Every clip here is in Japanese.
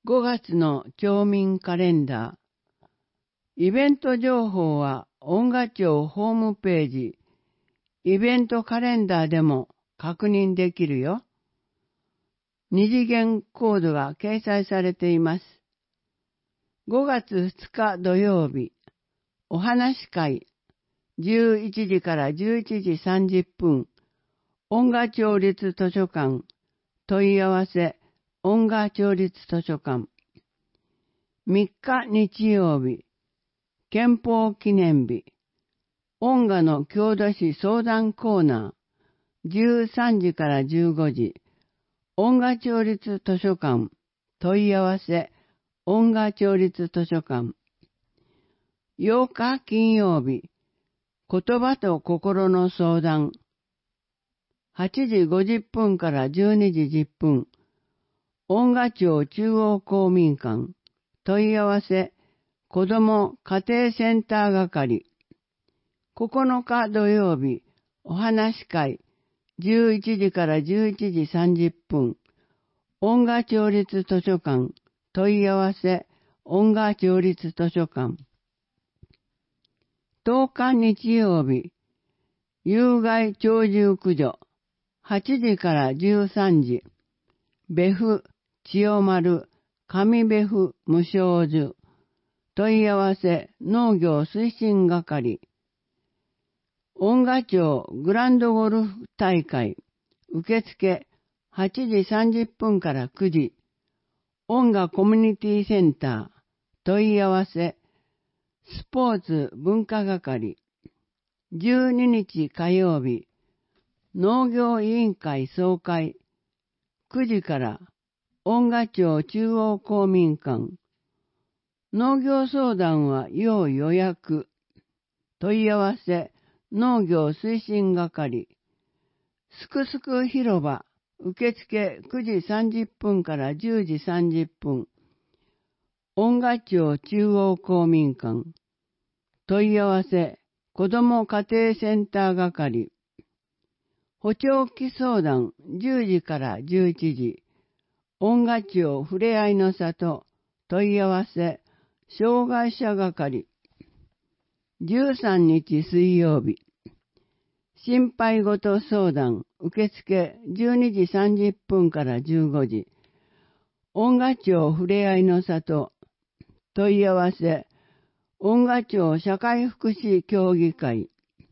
5月の町民カレンダー。イベント情報は音楽町ホームページ、イベントカレンダーでも確認できるよ。二次元コードが掲載されています。5月2日土曜日、お話し会、11時から11時30分、音楽町立図書館、問い合わせ、音楽町立図書館。3日日曜日、憲法記念日、音楽の郷土史相談コーナー、13時から15時、音楽町立図書館、問い合わせ、音楽町立図書館。8日金曜日、言葉と心の相談、8時50分から12時10分、音楽町中央公民館、問い合わせ、子ども家庭センター係。9日土曜日、お話し会、11時から11時30分、音楽町立図書館、問い合わせ、音楽町立図書館。10日日曜日、有害鳥獣駆除、8時から13時、別府、千代丸、上別府無償樹、問い合わせ、農業推進係。音楽町グランドゴルフ大会、受付、8時30分から9時、音楽コミュニティセンター、問い合わせ、スポーツ文化係。12日火曜日、農業委員会総会、9時から、音楽町中央公民館。農業相談は要予約。問い合わせ、農業推進係。すくすく広場、受付9時30分から10時30分。音楽町中央公民館。問い合わせ、子ども家庭センター係。補聴器相談10時から11時。音楽町ふれあいの里、問い合わせ、障害者係。13日水曜日、心配事相談、受付12時30分から15時。音楽町ふれあいの里、問い合わせ、音楽町社会福祉協議会。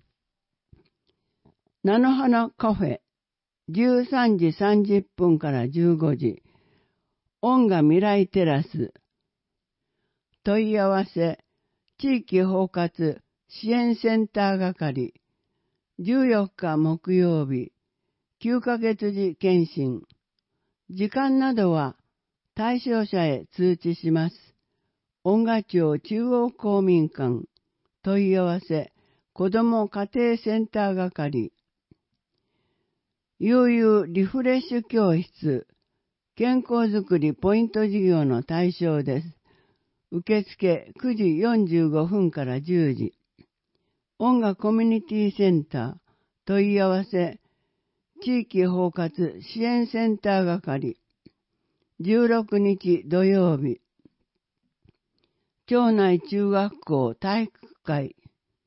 菜の花カフェ、13時30分から15時。音楽未来テラス。問い合わせ、地域包括支援センター係。14日木曜日、9ヶ月時検診。時間などは対象者へ通知します。音楽町中央公民館。問い合わせ、子ども家庭センター係。悠々リフレッシュ教室。健康づくりポイント事業の対象です。受付9時45分から10時。音楽コミュニティセンター、問い合わせ、地域包括支援センター係。16日土曜日、町内中学校体育会。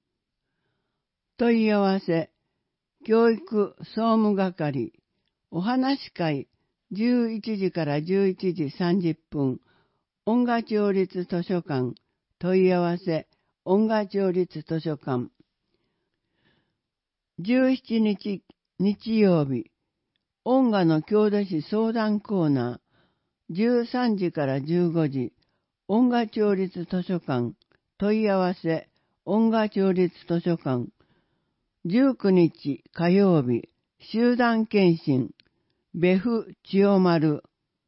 問い合わせ、教育総務係。お話し会、11時から11時30分、音楽町立図書館、問い合わせ、音楽町立図書館。17日日曜日、音楽の郷土史相談コーナー、13時から15時、音楽町立図書館、問い合わせ、音楽町立図書館。19日火曜日、集団検診、別府千代丸。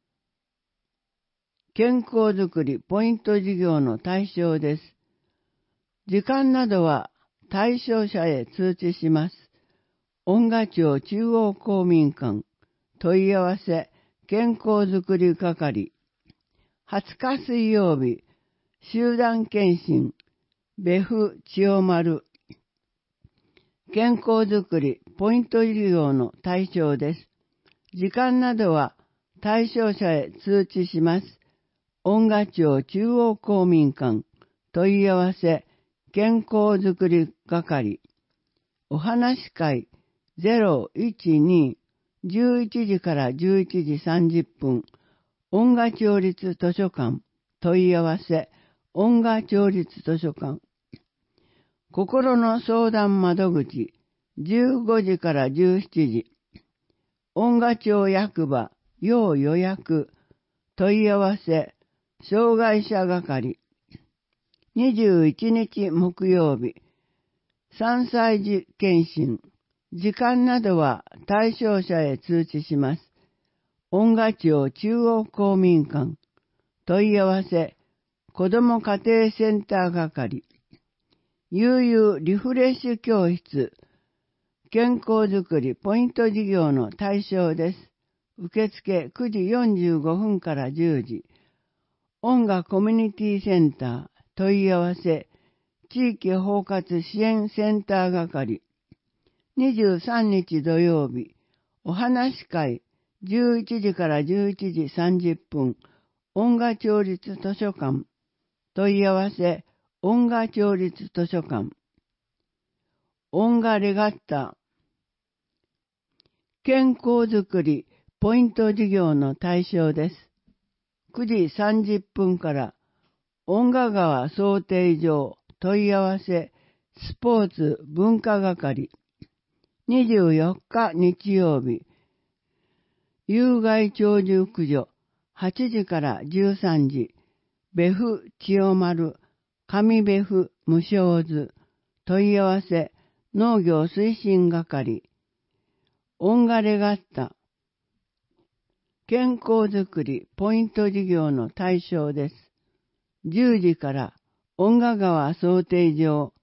健康づくりポイント事業の対象です。時間などは対象者へ通知します。音楽町中央公民館。問い合わせ、健康づくり係。20日水曜日、集団検診、別府千代丸。健康づくりポイント事業の対象です。時間などは対象者へ通知します。 音賀町中央公民館問い合わせ健康づくり係お話し会012-11時から11時30分音賀町立図書館問い合わせ音賀町立図書館心の相談窓口15時から17時音賀町役場要予約問い合わせ障害者係21日木曜日3歳児検診時間などは対象者へ通知します。音賀町中央公民館問い合わせ子ども家庭センター係悠々リフレッシュ教室健康づくりポイント事業の対象です。受付9時45分から10時音賀コミュニティセンター問い合わせ地域包括支援センター係23日土曜日お話し会11時から11時30分音賀町立図書館問い合わせ音賀町立図書館音賀レガッタ健康づくりポイント事業の対象です。9時30分から音賀川漕艇場問い合わせスポーツ文化係24日日曜日有害鳥獣駆除8時から13時別府千代丸上別府無償図問い合わせ農業推進係音賀レガッタ健康づくりポイント事業の対象です。10時から音賀川漕艇場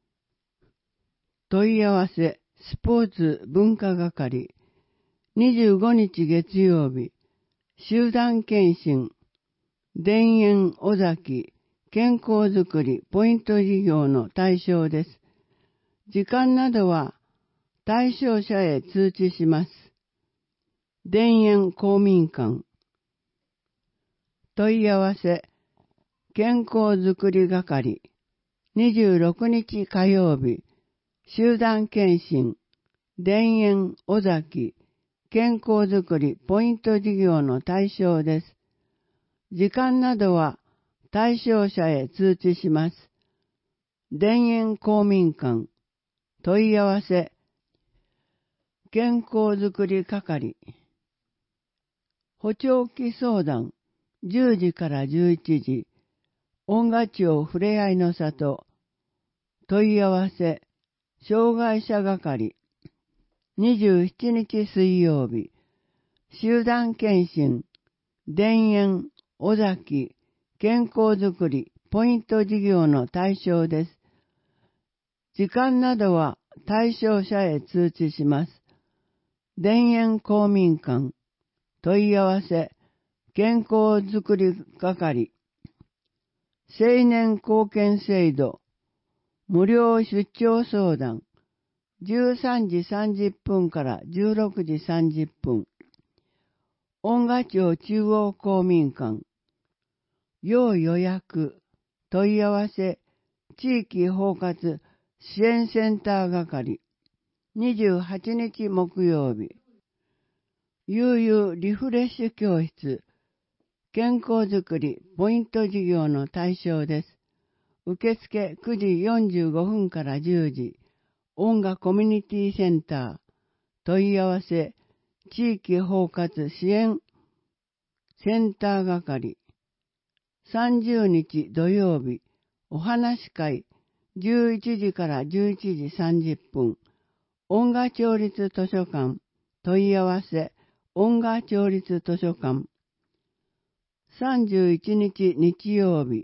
問い合わせスポーツ文化係25日月曜日集団検診田園尾崎健康づくりポイント事業の対象です。時間などは対象者へ通知します。田園公民館問い合わせ健康づくり係26日火曜日集団検診田園尾崎健康づくりポイント事業の対象です。時間などは対象者へ通知します。田園公民館問い合わせ健康づくり係補聴器相談10時から11時音賀町ふれあいの里問い合わせ障害者係27日水曜日集団検診田園尾崎健康づくりポイント事業の対象です。時間などは対象者へ通知します。田園公民館問い合わせ健康づくり係青年貢献制度無料出張相談13時30分から16時30分音賀町中央公民館要予約問い合わせ地域包括支援センター係28日木曜日悠々リフレッシュ教室健康づくりポイント事業の対象です。受付9時45分から10時音賀コミュニティセンター問い合わせ地域包括支援センター係30日土曜日お話し会11時から11時30分音賀町立図書館問い合わせ音賀町立図書館31日日曜日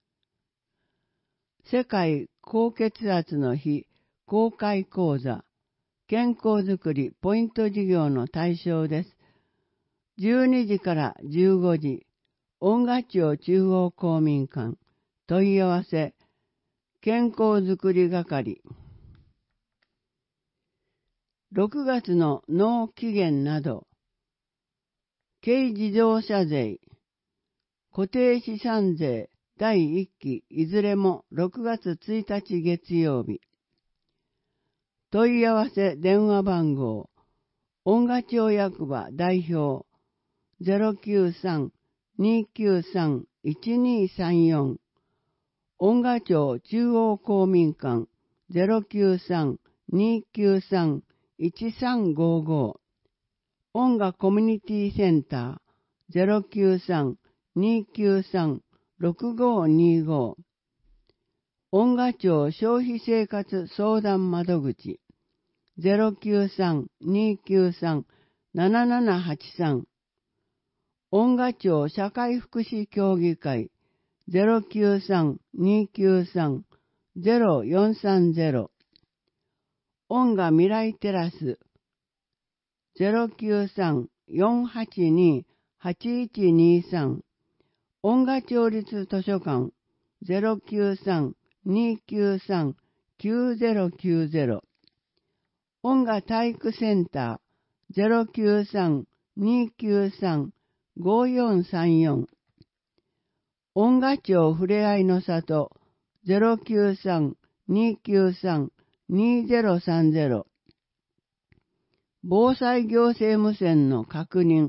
世界高血圧の日公開講座健康づくりポイント事業の対象です。12時から15時音賀町中央公民館問い合わせ健康づくり係6月の納期限など軽自動車税固定資産税第1期いずれも6月1日月曜日。問い合わせ電話番号、恩賀町役場代表 093-293-1234 恩賀町中央公民館 093-293-1355 恩賀コミュニティセンター 093-293-6525 恩賀町消費生活相談窓口 093-293-7783 恩賀町社会福祉協議会 093-293-0430 恩賀未来テラス 093-482-8123 恩賀町立図書館 093-293-9090 恩賀体育センター 093-293-5434 恩賀町ふれあいの里 093-293-2030 防災行政無線の確認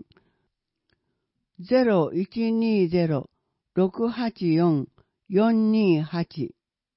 0120-684-428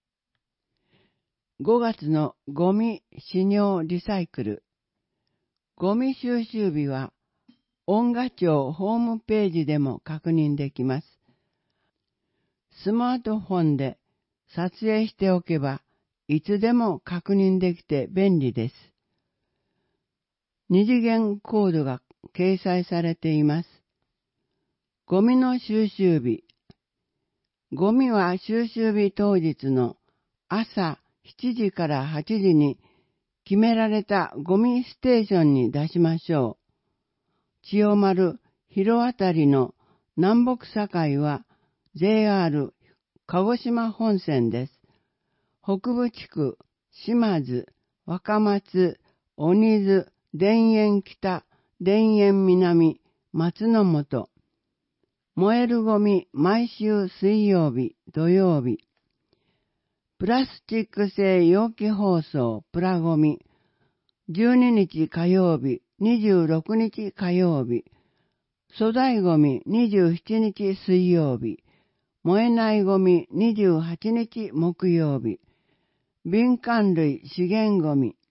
5月のゴミ使用リサイクル。ゴミ収集日は、恩賀町ホームページでも確認できます。スマートフォンで撮影しておけば、いつでも確認できて便利です。二次元コードが掲載されています。ゴミの収集日。ゴミは収集日当日の朝7時から8時に決められたゴミステーションに出しましょう。千代丸、広あたりの南北境は JR 鹿児島本線です。北部地区、島津、若松、鬼津、田園北、田園南、松の本。燃えるゴミ毎週水曜日、土曜日。プラスチック製容器包装プラゴミ。12日火曜日、26日火曜日。粗大ゴミ27日水曜日。燃えないゴミ28日木曜日。敏感類資源ゴミ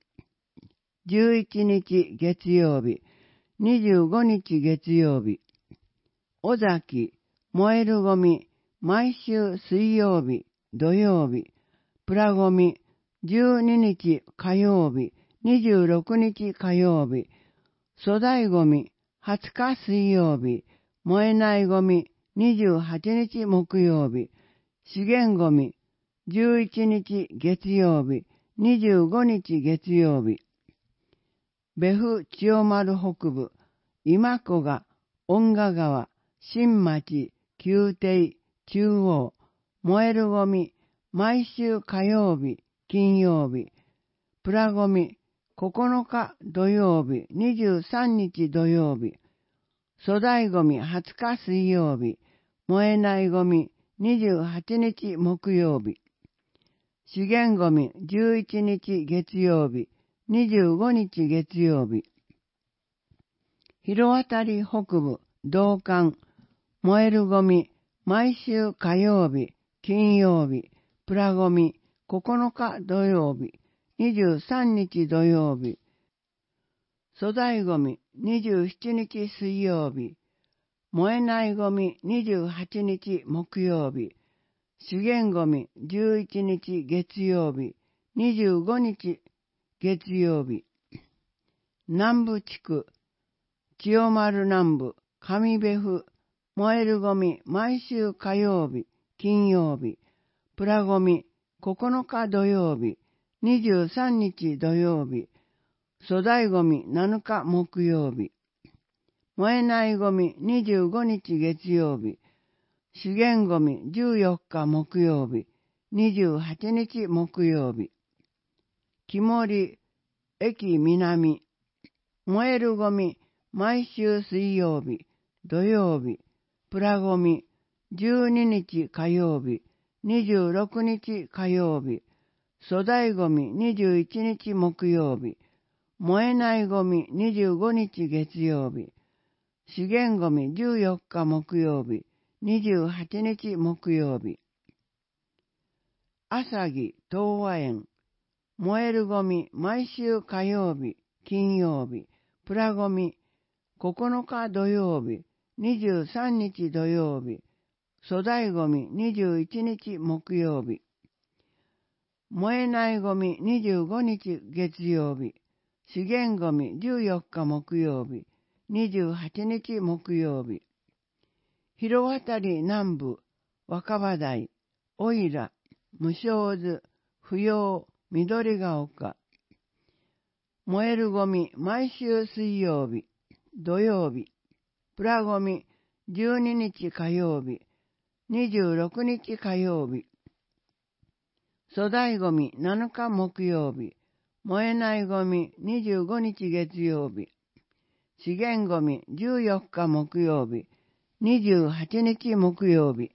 11日月曜日。25日月曜日。尾崎、燃えるゴミ、毎週水曜日、土曜日。プラゴミ、12日火曜日、26日火曜日。粗大ゴミ、20日水曜日。燃えないゴミ、28日木曜日。資源ゴミ、11日月曜日、25日月曜日。別府千代丸北部、今古賀、恩賀川、新町、旧邸、中央、燃えるゴミ、毎週火曜日、金曜日、プラゴミ、9日土曜日、23日土曜日、粗大ゴミ20日水曜日、燃えないゴミ28日木曜日、資源ゴミ11日月曜日、25日月曜日、広渡り北部、道館、燃えるゴミ、毎週火曜日、金曜日、プラゴミ、9日土曜日、23日土曜日、粗大ゴミ、27日水曜日、燃えないゴミ、28日木曜日、資源ゴミ、11日月曜日、25日月曜日、南部地区、千代丸南部、上別府、燃えるゴミ、毎週火曜日、金曜日、プラゴミ、9日土曜日、23日土曜日、粗大ゴミ7日木曜日、燃えないゴミ25日月曜日、資源ゴミ14日木曜日、28日木曜日、木森、駅南、燃えるゴミ毎週水曜日、土曜日、プラゴミ 12日火曜日、26日火曜日、粗大ゴミ21日木曜日、燃えないゴミ25日月曜日、資源ゴミ14日木曜日、28日木曜日。朝木東和園、燃えるゴミ毎週火曜日、金曜日、プラゴミ9日土曜日、23日土曜日、粗大ゴミ21日木曜日、燃えないゴミ25日月曜日、資源ゴミ14日木曜日、28日木曜日、広渡南部、若葉台、おいら、無償図、不要、緑が丘、燃えるゴミ毎週水曜日、土曜日、プラゴミ12日火曜日、26日火曜日、粗大ゴミ7日木曜日、燃えないゴミ25日月曜日、資源ゴミ14日木曜日、28日木曜日、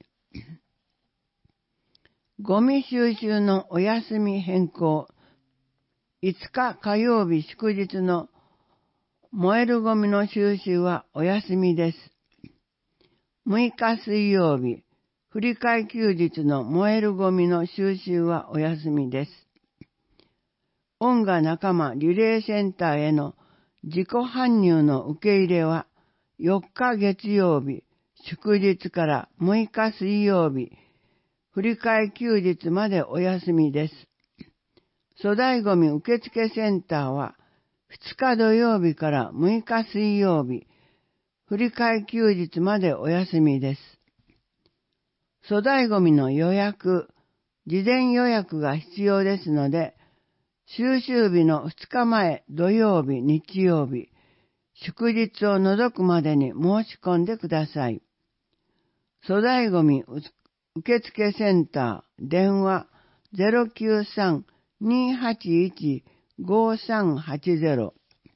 ゴミ収集のお休み変更、5日火曜日祝日の燃えるゴミの収集はお休みです。6日水曜日、振り替え休日の燃えるゴミの収集はお休みです。音楽仲間リレーセンターへの自己搬入の受け入れは4日月曜日、祝日から6日水曜日、振り替え休日までお休みです。粗大ゴミ受付センターは2日土曜日から6日水曜日、振り替え休日までお休みです。粗大ゴミの予約、事前予約が必要ですので、収集日の2日前土曜日、日曜日、祝日を除くまでに申し込んでください。粗大ゴミ受付センター、電話 093-281-5380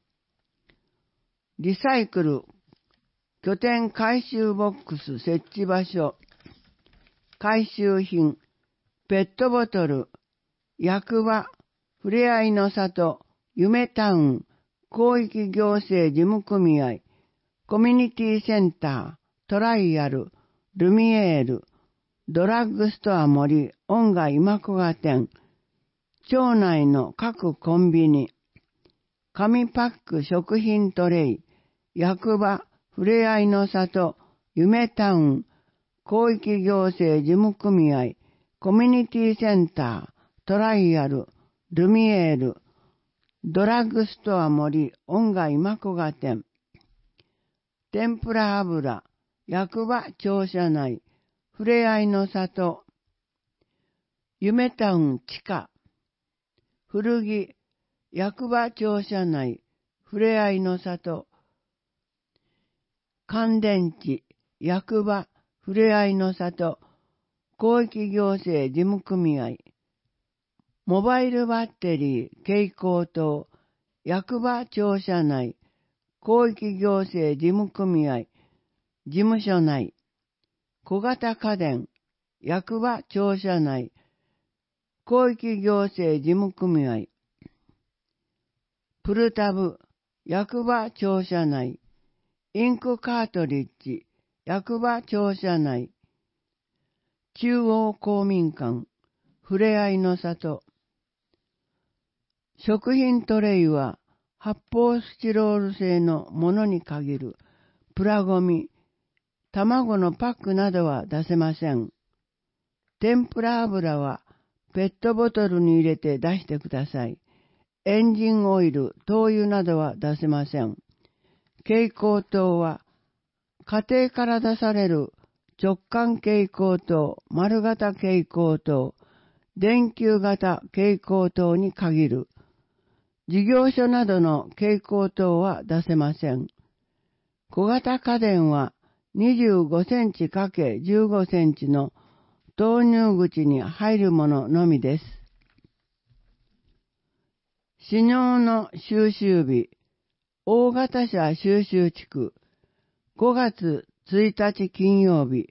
リサイクル拠点回収ボックス設置場所、回収品、ペットボトル、役場、ふれあいの里、夢タウン、広域行政事務組合、コミュニティセンター、トライアル、ルミエール、ドラッグストア森、音楽今古賀店、町内の各コンビニ、紙パック食品トレイ、役場、ふれあいの里、夢タウン、広域行政事務組合、コミュニティセンター、トライアル、ルミエール、ドラッグストア森、音楽今古賀店、天ぷら油、役場庁舎内、ふれあいの里、夢タウン地下、古着、役場庁舎内、ふれあいの里、乾電池、役場、ふれあいの里、広域行政事務組合、モバイルバッテリー、蛍光灯、役場庁舎内、広域行政事務組合、事務所内、小型家電、役場庁舎内、広域行政事務組合、プルタブ、役場庁舎内、インクカートリッジ、役場庁舎内、中央公民館、ふれあいの里、食品トレイは発泡スチロール製のものに限る、プラゴミ、卵のパックなどは出せません。天ぷら油はペットボトルに入れて出してください。エンジンオイル、灯油などは出せません。蛍光灯は家庭から出される直管蛍光灯、丸型蛍光灯、電球型蛍光灯に限る。事業所などの蛍光灯は出せません。小型家電は25センチ ×15 センチの投入口に入るもののみです。飼料の収集日、大型車収集地区、5月1日金曜日、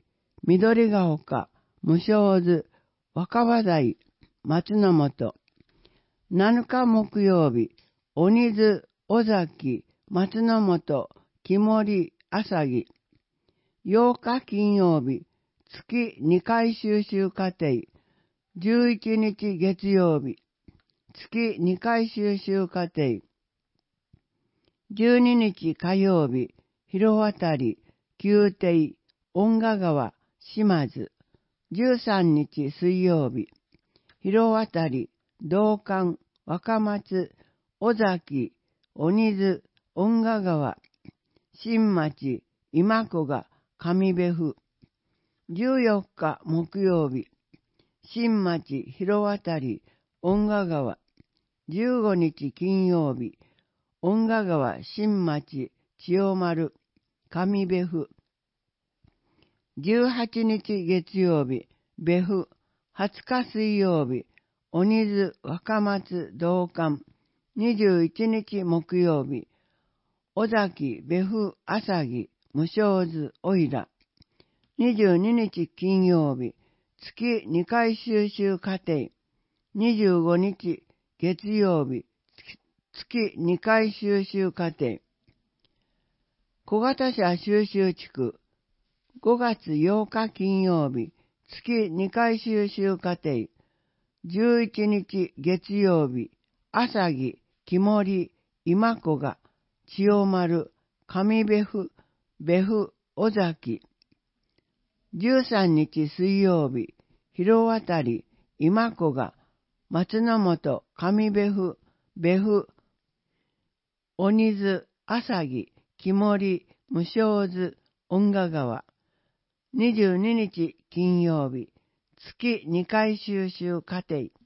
緑が丘、無償図、若葉台、松の本。7日木曜日、鬼津、尾崎、松の本、木森、朝木。8日金曜日、月2回収集課程。11日月曜日、月2回収集課程。12日火曜日、広渡り、宮廷、恩賀川、島津。13日水曜日、広渡り、道館、若松、尾崎、鬼津、恩賀川、新町、今古賀、上部府。14日木曜日、新町、広渡り、恩賀川。15日金曜日、恩賀川、新町、千代丸、上部府。18日月曜日、部府。20日水曜日、鬼津、若松、道館。21日木曜日、尾崎、部府、朝木、無償図、おいら。22日金曜日、月2回収集課程。25日月曜日、月2回収集課程。小型車収集地区。5月8日金曜日、月2回収集課程。11日月曜日、朝木、木森、今古賀、千代丸、上部府、部府、尾崎。13日水曜日、広渡り、今古賀、松の本、上部府、部府、鬼津、朝木、木森、無償図、恩賀川。22日金曜日、月2回収集課程。